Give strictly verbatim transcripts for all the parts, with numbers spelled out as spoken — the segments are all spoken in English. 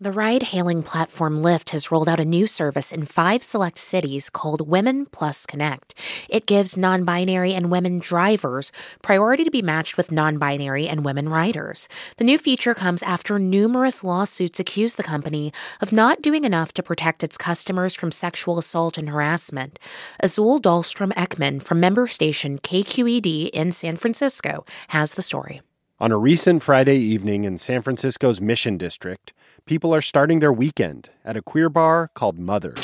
The ride-hailing platform Lyft has rolled out a new service in five select cities called Women Plus Connect. It gives non-binary and women drivers priority to be matched with non-binary and women riders. The new feature comes after numerous lawsuits accuse the company of not doing enough to protect its customers from sexual assault and harassment. Azul Dahlstrom-Ekman from member station K Q E D in San Francisco has the story. On a recent Friday evening in San Francisco's Mission District, people are starting their weekend at a queer bar called Mother.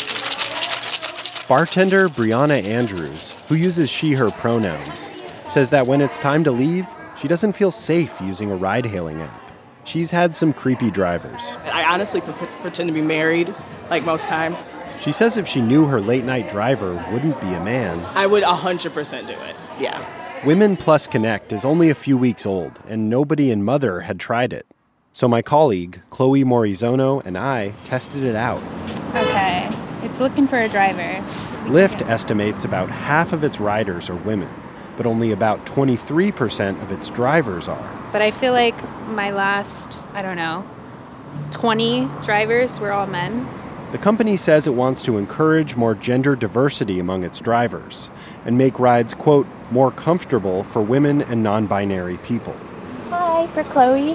Bartender Brianna Andrews, who uses she/her pronouns, says that when it's time to leave, she doesn't feel safe using a ride-hailing app. She's had some creepy drivers. I honestly pre- pretend to be married, like most times. She says if she knew her late-night driver wouldn't be a man, I would one hundred percent do it, yeah. Women Plus Connect is only a few weeks old, and nobody in Mother had tried it. So my colleague, Chloe Morizono, and I tested it out. Okay, it's looking for a driver. Lyft estimates about half of its riders are women, but only about twenty-three percent of its drivers are. But I feel like my last, I don't know, twenty drivers were all men. The company says it wants to encourage more gender diversity among its drivers and make rides, quote, more comfortable for women and non-binary people. Hi, for Chloe.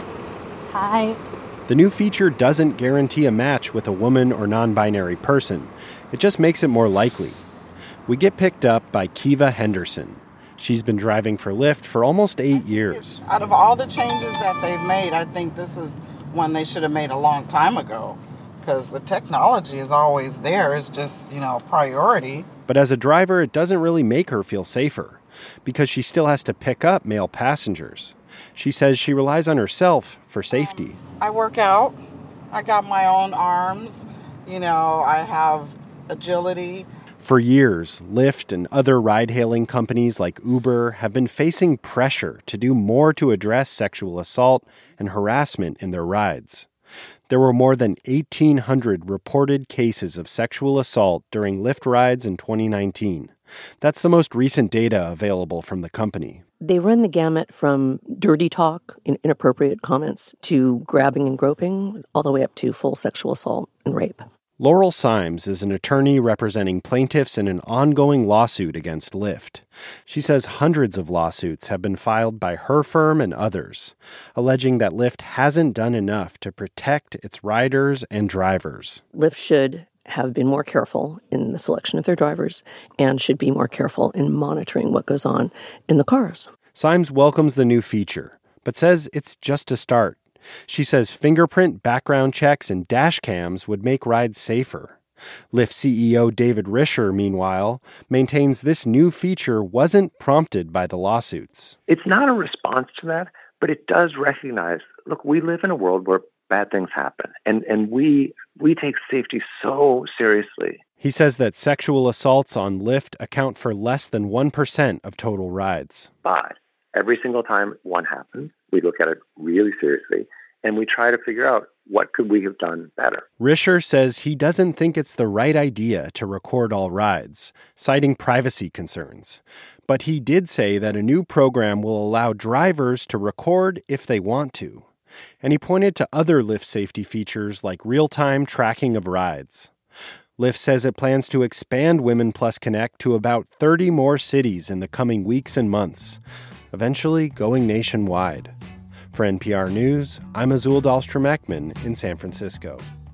Hi. The new feature doesn't guarantee a match with a woman or non-binary person. It just makes it more likely. We get picked up by Kiva Henderson. She's been driving for Lyft for almost eight years. Out of all the changes that they've made, I think this is one they should have made a long time ago. Because the technology is always there. It's just, you know, priority. But as a driver, it doesn't really make her feel safer because she still has to pick up male passengers. She says she relies on herself for safety. Um, I work out. I got my own arms. You know, I have agility. For years, Lyft and other ride-hailing companies like Uber have been facing pressure to do more to address sexual assault and harassment in their rides. There were more than eighteen hundred reported cases of sexual assault during Lyft rides in twenty nineteen. That's the most recent data available from the company. They run the gamut from dirty talk and inappropriate comments to grabbing and groping, all the way up to full sexual assault and rape. Laurel Symes is an attorney representing plaintiffs in an ongoing lawsuit against Lyft. She says hundreds of lawsuits have been filed by her firm and others, alleging that Lyft hasn't done enough to protect its riders and drivers. Lyft should have been more careful in the selection of their drivers and should be more careful in monitoring what goes on in the cars. Symes welcomes the new feature, but says it's just a start. She says fingerprint background checks and dash cams would make rides safer. Lyft C E O David Risher, meanwhile, maintains this new feature wasn't prompted by the lawsuits. It's not a response to that, but it does recognize, look, we live in a world where bad things happen, and, and we we take safety so seriously. He says that sexual assaults on Lyft account for less than one percent of total rides. But every single time one happens, we look at it really seriously, and we try to figure out what could we have done better. Risher says he doesn't think it's the right idea to record all rides, citing privacy concerns. But he did say that a new program will allow drivers to record if they want to. And he pointed to other Lyft safety features like real-time tracking of rides. Lyft says it plans to expand Women Plus Connect to about thirty more cities in the coming weeks and months, eventually going nationwide. For N P R News, I'm Azul Dahlstrom-Ekman in San Francisco.